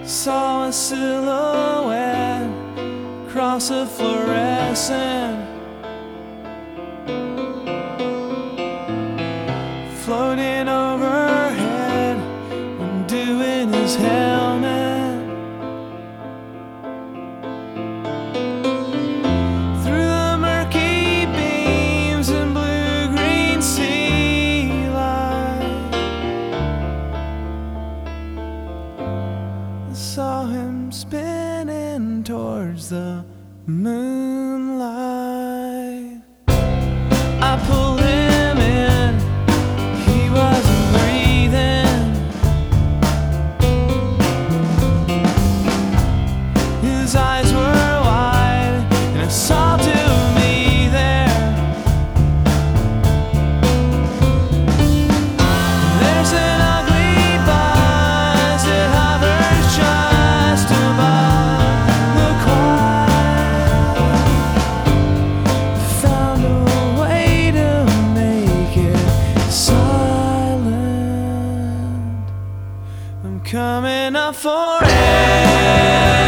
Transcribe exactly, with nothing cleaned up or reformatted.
Saw a silhouette across a fluorescent, floating overhead, undoing his helmet. Through the murky beams and blue-green sea light, I saw him spinning towards the moonlight. I pulled him in, he wasn't breathing. His eyes were wide, and it saw to me there. There's an ugly buzz that hovers just above the quiet. Found a way to make it silent. I'm coming up for air.